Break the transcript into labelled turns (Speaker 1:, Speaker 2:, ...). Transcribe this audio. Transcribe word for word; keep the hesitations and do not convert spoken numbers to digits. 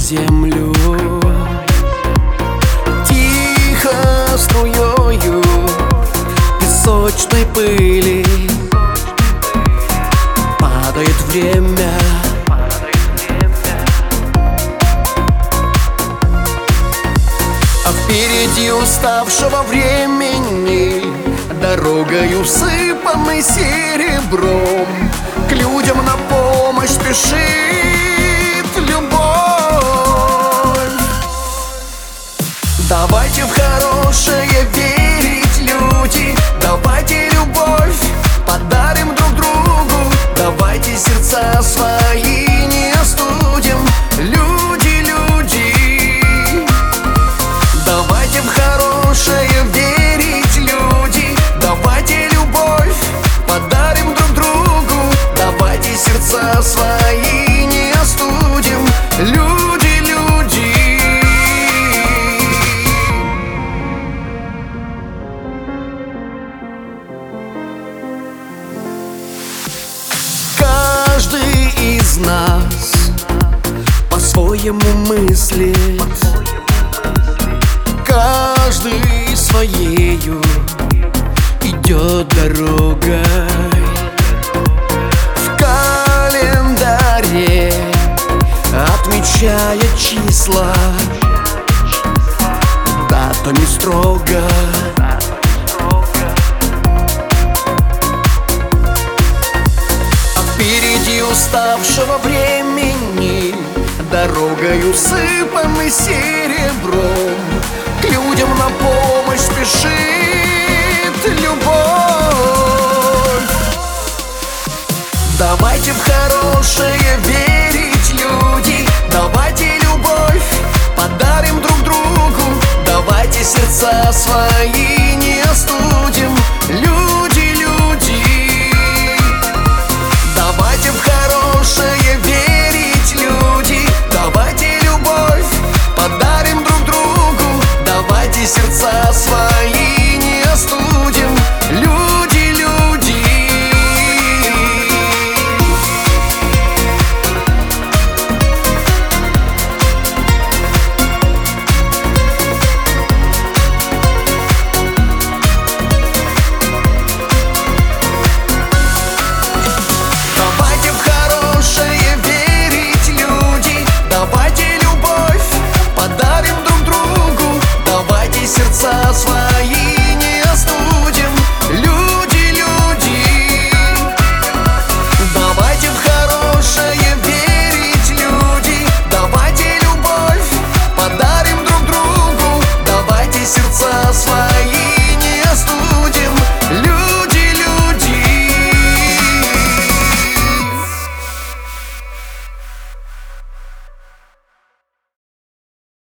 Speaker 1: землю. Тихо струёю песочной пыли падает время. А впереди уставшего времени дорогой усыпанной серебром к людям на помощь спешит любовь. Давайте в хорошее верить, люди, давайте любовь подарим друг другу, давайте сердца свои не остудим, люди, люди. Давайте в хорошее верить, люди, давайте любовь подарим друг другу, давайте сердца свои не остудим, люди, люди. Каждый из нас по-своему мыслит, каждый своею идет дорогой. В календаре отмечая числа, дата не строго. А впереди уставшего времени дорогой усыпанной серебром к людям на помощь спешит любовь. Давайте в хорошее верить, люди, давайте любовь подарим друг другу, давайте сердца свои